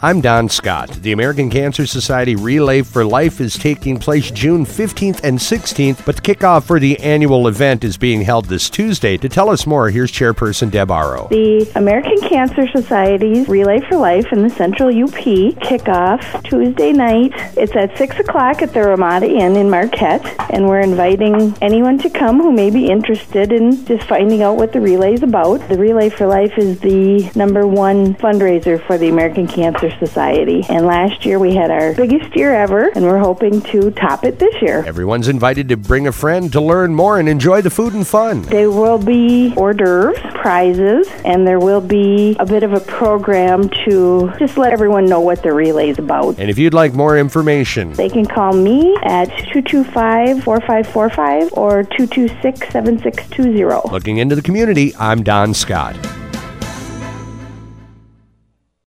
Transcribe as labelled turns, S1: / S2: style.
S1: I'm Don Scott. The American Cancer Society Relay for Life is taking place June 15th and 16th, but the kickoff for the annual event is being held this Tuesday. To tell us more, here's Chairperson Deb Aro.
S2: The American Cancer Society's Relay for Life in the Central UP kickoff Tuesday night. It's at 6 o'clock at the Ramada Inn in Marquette, and we're inviting anyone to come who may be interested in just finding out what the relay is about. The Relay for Life is the #1 fundraiser for the American Cancer Society, and last year we had our biggest year ever, and we're hoping to top it this year.
S1: Everyone's invited to bring a friend to learn more and enjoy the food and fun.
S2: There will be hors d'oeuvres, prizes, and there will be a bit of a program to just let everyone know what the relay is about.
S1: And if you'd like more information,
S2: they can call me at 225-4545 or 226-7620.
S1: Looking into the community, I'm Don Scott.